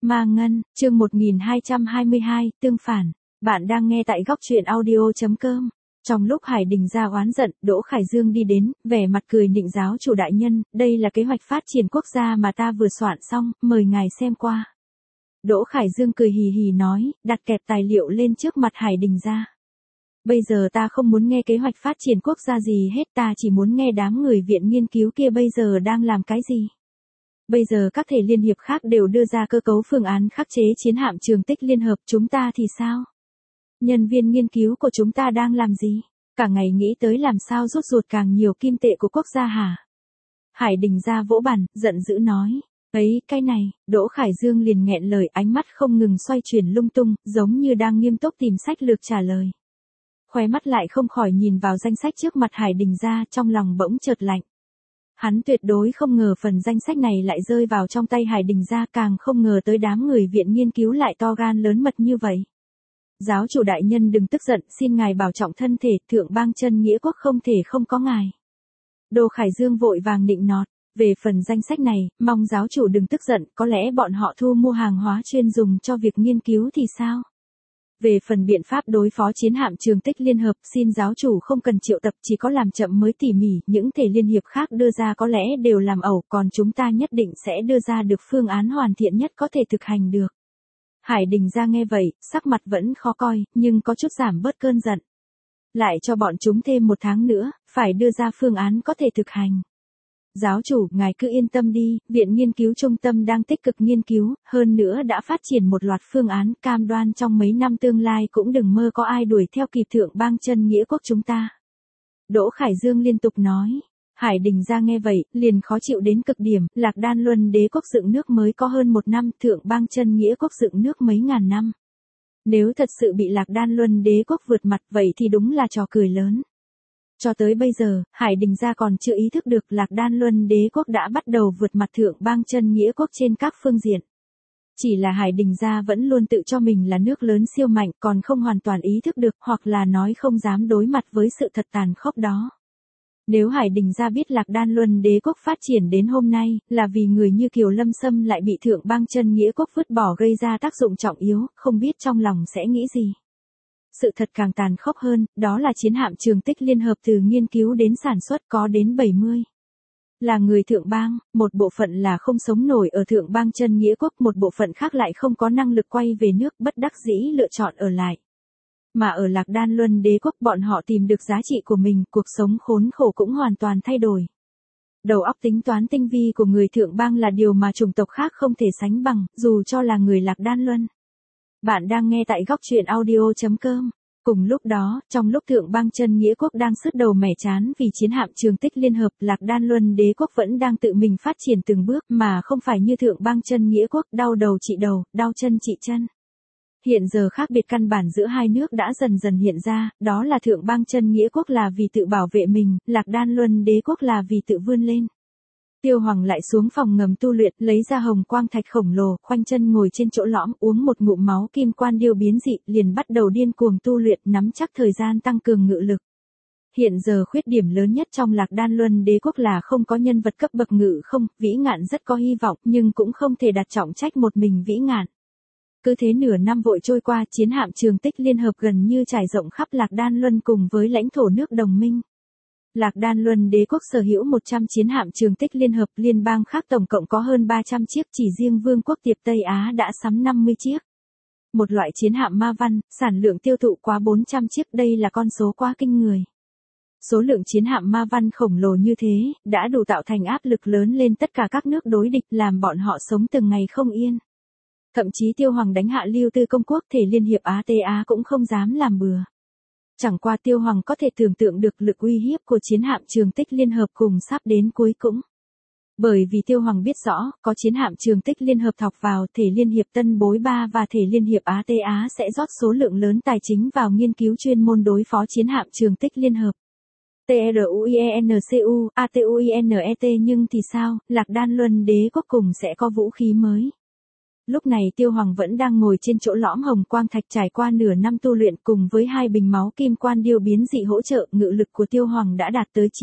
Ma Ngân, chương 1222, tương phản. Bạn đang nghe tại góc truyện audio.com. Trong lúc Hải Đình ra oán giận, Đỗ Khải Dương đi đến, vẻ mặt cười nịnh giáo chủ đại nhân, đây là kế hoạch phát triển quốc gia mà ta vừa soạn xong, mời ngài xem qua. Đỗ Khải Dương cười hì hì nói, đặt kẹp tài liệu lên trước mặt Hải Đình ra. Bây giờ ta không muốn nghe kế hoạch phát triển quốc gia gì hết, ta chỉ muốn nghe đám người viện nghiên cứu kia bây giờ đang làm cái gì. Bây giờ các thể liên hiệp khác đều đưa ra cơ cấu phương án khắc chế chiến hạm Trường Tích Liên Hợp, chúng ta thì sao? Nhân viên nghiên cứu của chúng ta đang làm gì? Cả ngày nghĩ tới làm sao rút ruột càng nhiều kim tệ của quốc gia hả? Hải Đình ra vỗ bàn, giận dữ nói. Ấy, cái này, Đỗ Khải Dương liền nghẹn lời, ánh mắt không ngừng xoay chuyển lung tung, giống như đang nghiêm túc tìm sách lược trả lời. Khóe mắt lại không khỏi nhìn vào danh sách trước mặt Hải Đình ra, trong lòng bỗng chợt lạnh. Hắn tuyệt đối không ngờ phần danh sách này lại rơi vào trong tay Hải Đình ra, càng không ngờ tới đám người viện nghiên cứu lại to gan lớn mật như vậy. Giáo chủ đại nhân đừng tức giận, xin ngài bảo trọng thân thể, thượng bang chân nghĩa quốc không thể không có ngài. Đỗ Khải Dương vội vàng nịnh nọt, về phần danh sách này, mong giáo chủ đừng tức giận, có lẽ bọn họ thu mua hàng hóa chuyên dùng cho việc nghiên cứu thì sao? Về phần biện pháp đối phó chiến hạm Trường Tích Liên Hợp, xin giáo chủ không cần triệu tập, chỉ có làm chậm mới tỉ mỉ, những thể liên hiệp khác đưa ra có lẽ đều làm ẩu, còn chúng ta nhất định sẽ đưa ra được phương án hoàn thiện nhất có thể thực hành được. Hải Đình ra nghe vậy, sắc mặt vẫn khó coi, nhưng có chút giảm bớt cơn giận. Lại cho bọn chúng thêm 1 tháng nữa, phải đưa ra phương án có thể thực hành. Giáo chủ, ngài cứ yên tâm đi, Viện Nghiên cứu Trung tâm đang tích cực nghiên cứu, hơn nữa đã phát triển một loạt phương án, cam đoan trong mấy năm tương lai cũng đừng mơ có ai đuổi theo kịp thượng bang chân nghĩa quốc chúng ta. Đỗ Khải Dương liên tục nói. Hải Đình ra nghe vậy, liền khó chịu đến cực điểm, Lạc Đan Luân đế quốc dựng nước mới có hơn 1 năm, thượng bang chân nghĩa quốc dựng nước mấy ngàn năm. Nếu thật sự bị Lạc Đan Luân đế quốc vượt mặt vậy thì đúng là trò cười lớn. Cho tới bây giờ, Hải Đình gia còn chưa ý thức được Lạc Đan Luân đế quốc đã bắt đầu vượt mặt thượng bang chân nghĩa quốc trên các phương diện. Chỉ là Hải Đình gia vẫn luôn tự cho mình là nước lớn siêu mạnh, còn không hoàn toàn ý thức được, hoặc là nói không dám đối mặt với sự thật tàn khốc đó. Nếu Hải Đình gia biết Lạc Đan Luân đế quốc phát triển đến hôm nay, là vì người như Kiều Lâm Sâm lại bị thượng bang chân nghĩa quốc vứt bỏ gây ra tác dụng trọng yếu, không biết trong lòng sẽ nghĩ gì. Sự thật càng tàn khốc hơn, đó là chiến hạm Trường Tích Liên Hợp từ nghiên cứu đến sản xuất có đến 70. Là người thượng bang, một bộ phận là không sống nổi ở thượng bang chân nghĩa quốc, một bộ phận khác lại không có năng lực quay về nước, bất đắc dĩ lựa chọn ở lại. Mà ở Lạc Đan Luân đế quốc bọn họ tìm được giá trị của mình, cuộc sống khốn khổ cũng hoàn toàn thay đổi. Đầu óc tính toán tinh vi của người thượng bang là điều mà chủng tộc khác không thể sánh bằng, dù cho là người Lạc Đan Luân. Bạn đang nghe tại góc truyện audio.com. Cùng lúc đó, trong lúc thượng bang chân nghĩa quốc đang sứt đầu mẻ chán vì chiến hạm Trường Tích Liên Hợp, Lạc Đan Luân đế quốc vẫn đang tự mình phát triển từng bước, mà không phải như thượng bang chân nghĩa quốc, đau đầu trị đầu, đau chân trị chân. Hiện giờ khác biệt căn bản giữa hai nước đã dần dần hiện ra, đó là thượng bang chân nghĩa quốc là vì tự bảo vệ mình, Lạc Đan Luân đế quốc là vì tự vươn lên. Tiêu Hoàng lại xuống phòng ngầm tu luyện, lấy ra hồng quang thạch khổng lồ, khoanh chân ngồi trên chỗ lõm, uống một ngụm máu kim quan điêu biến dị, liền bắt đầu điên cuồng tu luyện, nắm chắc thời gian tăng cường ngự lực. Hiện giờ khuyết điểm lớn nhất trong Lạc Đan Luân đế quốc là không có nhân vật cấp bậc ngự không, Vĩ Ngạn rất có hy vọng, nhưng cũng không thể đặt trọng trách một mình Vĩ Ngạn. Cứ thế nửa năm vội trôi qua, chiến hạm Trường Tích Liên Hợp gần như trải rộng khắp Lạc Đan Luân cùng với lãnh thổ nước đồng minh. Lạc Đan Luân đế quốc sở hữu 100 chiến hạm Trường Tích Liên Hợp, liên bang khác tổng cộng có hơn 300 chiếc, chỉ riêng Vương quốc Tiệp Tây Á đã sắm 50 chiếc. Một loại chiến hạm Ma Văn, sản lượng tiêu thụ quá 400 chiếc, đây là con số quá kinh người. Số lượng chiến hạm Ma Văn khổng lồ như thế, đã đủ tạo thành áp lực lớn lên tất cả các nước đối địch, làm bọn họ sống từng ngày không yên. Thậm chí Tiêu Hoàng đánh hạ Lưu Tư công quốc, thể liên hiệp ATA cũng không dám làm bừa. Chẳng qua Tiêu Hoàng có thể tưởng tượng được lực uy hiếp của chiến hạm Trường Tích Liên Hợp cùng sắp đến cuối cũng. Bởi vì Tiêu Hoàng biết rõ, có chiến hạm Trường Tích Liên Hợp thọc vào, thể liên hiệp Tân Bối 3 và thể liên hiệp ATA sẽ rót số lượng lớn tài chính vào nghiên cứu chuyên môn đối phó chiến hạm Trường Tích Liên Hợp. TRUIENCU, ATUINET nhưng thì sao, Lạc Đan Luân đế quốc cùng sẽ có vũ khí mới. Lúc này Tiêu Hoàng vẫn đang ngồi trên chỗ lõm hồng quang thạch, trải qua nửa năm tu luyện cùng với 2 bình máu kim quan điêu biến dị hỗ trợ, ngự lực của Tiêu Hoàng đã đạt tới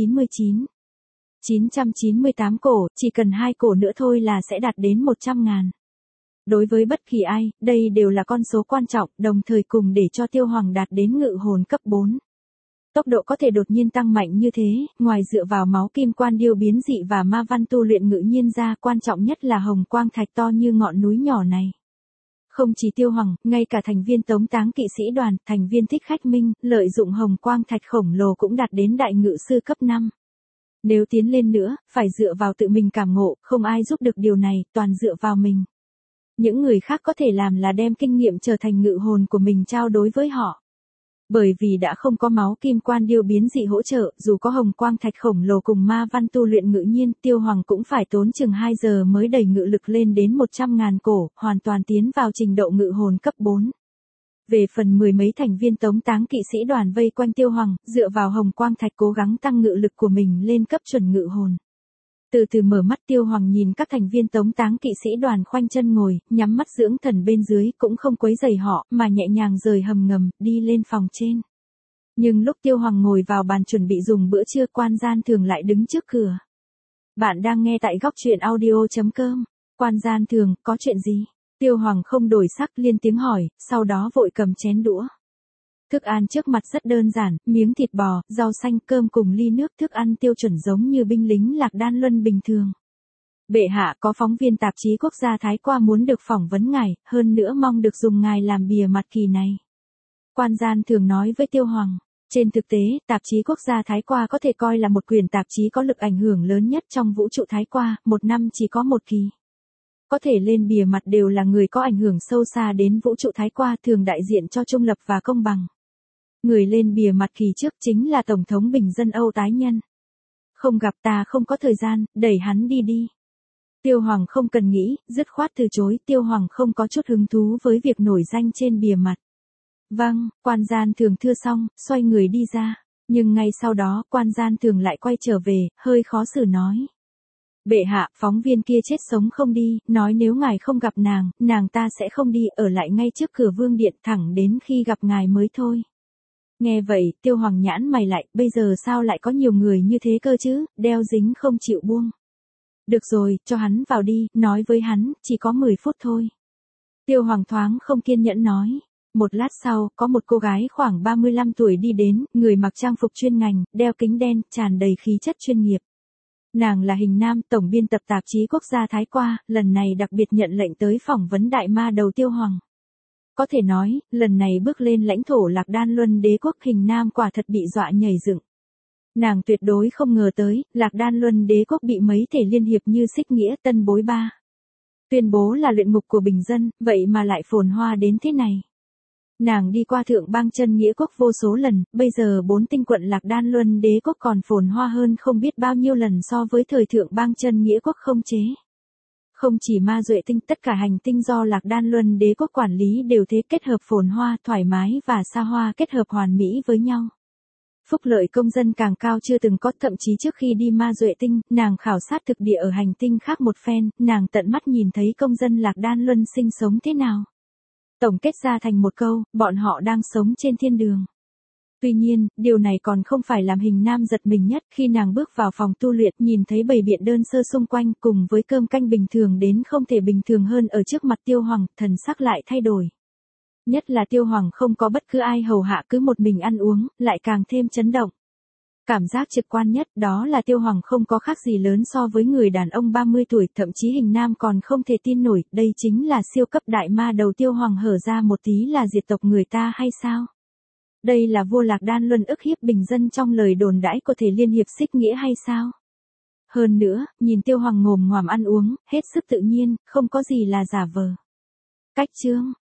998 cổ, chỉ cần 2 cổ nữa thôi là sẽ đạt đến 100.000. Đối với bất kỳ ai, đây đều là con số quan trọng, đồng thời cùng để cho Tiêu Hoàng đạt đến ngự hồn cấp 4. Tốc độ có thể đột nhiên tăng mạnh như thế, ngoài dựa vào máu kim quan điêu biến dị và ma văn tu luyện ngự nhiên ra, quan trọng nhất là hồng quang thạch to như ngọn núi nhỏ này. Không chỉ Tiêu Hoàng, ngay cả thành viên tống táng kỵ sĩ đoàn, thành viên thích khách minh, lợi dụng hồng quang thạch khổng lồ cũng đạt đến đại ngự sư cấp 5. Nếu tiến lên nữa, phải dựa vào tự mình cảm ngộ, không ai giúp được điều này, toàn dựa vào mình. Những người khác có thể làm là đem kinh nghiệm trở thành ngự hồn của mình trao đối với họ. Bởi vì đã không có máu kim quan điêu biến dị hỗ trợ, dù có hồng quang thạch khổng lồ cùng ma văn tu luyện ngự nhiên, Tiêu Hoàng cũng phải tốn chừng 2 giờ mới đẩy ngự lực lên đến 100.000 cổ, hoàn toàn tiến vào trình độ ngự hồn cấp 4. Về phần mười mấy thành viên tống táng kỵ sĩ đoàn vây quanh Tiêu Hoàng, dựa vào hồng quang thạch cố gắng tăng ngự lực của mình lên cấp chuẩn ngự hồn. Từ từ mở mắt, Tiêu Hoàng nhìn các thành viên tống táng kỵ sĩ đoàn khoanh chân ngồi, nhắm mắt dưỡng thần bên dưới, cũng không quấy rầy họ, mà nhẹ nhàng rời hầm ngầm, đi lên phòng trên. Nhưng lúc Tiêu Hoàng ngồi vào bàn chuẩn bị dùng bữa trưa, Quan Gian Thường lại đứng trước cửa. Bạn đang nghe tại góc truyện audio.com. Quan Gian Thường, có chuyện gì? Tiêu Hoàng không đổi sắc, liên tiếng hỏi, sau đó vội cầm chén đũa. Thức ăn trước mặt rất đơn giản, miếng thịt bò, rau xanh, cơm cùng ly nước, thức ăn tiêu chuẩn giống như binh lính Lạc Đan Luân bình thường. Bệ hạ, có phóng viên tạp chí quốc gia Thái Qua muốn được phỏng vấn ngài, hơn nữa mong được dùng ngài làm bìa mặt kỳ này. Quan Gian Thường nói với Tiêu Hoàng. Trên thực tế, tạp chí quốc gia Thái Qua có thể coi là một quyển tạp chí có lực ảnh hưởng lớn nhất trong vũ trụ Thái Qua, một năm chỉ có một kỳ. Có thể lên bìa mặt đều là người có ảnh hưởng sâu xa đến vũ trụ Thái Qua, thường đại diện cho trung lập và công bằng. Người lên bìa mặt kỳ trước chính là Tổng thống Bình dân Âu Tái Nhân. Không gặp, ta không có thời gian, đẩy hắn đi đi. Tiêu Hoàng không cần nghĩ, dứt khoát từ chối. Tiêu Hoàng không có chút hứng thú với việc nổi danh trên bìa mặt. Vâng, Quan Gian Thường thưa xong, xoay người đi ra. Nhưng ngay sau đó, Quan Gian Thường lại quay trở về, hơi khó xử nói. Bệ hạ, phóng viên kia chết sống không đi, nói nếu ngài không gặp nàng ta sẽ không đi, ở lại ngay trước cửa vương điện thẳng đến khi gặp ngài mới thôi. Nghe vậy, Tiêu Hoàng nhãn mày lại, bây giờ sao lại có nhiều người như thế cơ chứ, đeo dính không chịu buông. Được rồi, cho hắn vào đi, nói với hắn, chỉ có 10 phút thôi. Tiêu Hoàng thoáng không kiên nhẫn nói. Một lát sau, có một cô gái khoảng 35 tuổi đi đến, người mặc trang phục chuyên ngành, đeo kính đen, tràn đầy khí chất chuyên nghiệp. Nàng là Hình Nam, tổng biên tập tạp chí quốc gia Thái Qua, lần này đặc biệt nhận lệnh tới phỏng vấn đại ma đầu Tiêu Hoàng. Có thể nói, lần này bước lên lãnh thổ Lạc Đan Luân đế quốc, Hình Nam quả thật bị dọa nhảy dựng. Nàng tuyệt đối không ngờ tới, Lạc Đan Luân đế quốc bị mấy thể liên hiệp như Xích Nghĩa, Tân Bối Ba tuyên bố là luyện ngục của bình dân, vậy mà lại phồn hoa đến thế này. Nàng đi qua Thượng Bang Chân Nghĩa quốc vô số lần, bây giờ 4 tinh quận Lạc Đan Luân đế quốc còn phồn hoa hơn không biết bao nhiêu lần so với thời Thượng Bang Chân Nghĩa quốc không chế. Không chỉ Ma Duệ tinh, tất cả hành tinh do Lạc Đan Luân đế quốc quản lý đều thế, kết hợp phồn hoa, thoải mái và xa hoa, kết hợp hoàn mỹ với nhau. Phúc lợi công dân càng cao chưa từng có, thậm chí trước khi đi Ma Duệ tinh, nàng khảo sát thực địa ở hành tinh khác một phen, nàng tận mắt nhìn thấy công dân Lạc Đan Luân sinh sống thế nào. Tổng kết ra thành một câu, bọn họ đang sống trên thiên đường. Tuy nhiên, điều này còn không phải làm Hình Nam giật mình nhất, khi nàng bước vào phòng tu luyện, nhìn thấy bầy biện đơn sơ xung quanh cùng với cơm canh bình thường đến không thể bình thường hơn ở trước mặt Tiêu Hoàng, thần sắc lại thay đổi. Nhất là Tiêu Hoàng không có bất cứ ai hầu hạ, cứ một mình ăn uống, lại càng thêm chấn động. Cảm giác trực quan nhất đó là Tiêu Hoàng không có khác gì lớn so với người đàn ông 30 tuổi, thậm chí Hình Nam còn không thể tin nổi, đây chính là siêu cấp đại ma đầu Tiêu Hoàng hở ra một tí là diệt tộc người ta hay sao? Đây là vua Lạc Đan Luân ức hiếp bình dân trong lời đồn đãi của thể liên hiệp Xích Nghĩa hay sao? Hơn nữa, nhìn Tiêu Hoàng ngồm ngoàm ăn uống, hết sức tự nhiên, không có gì là giả vờ. Cách chương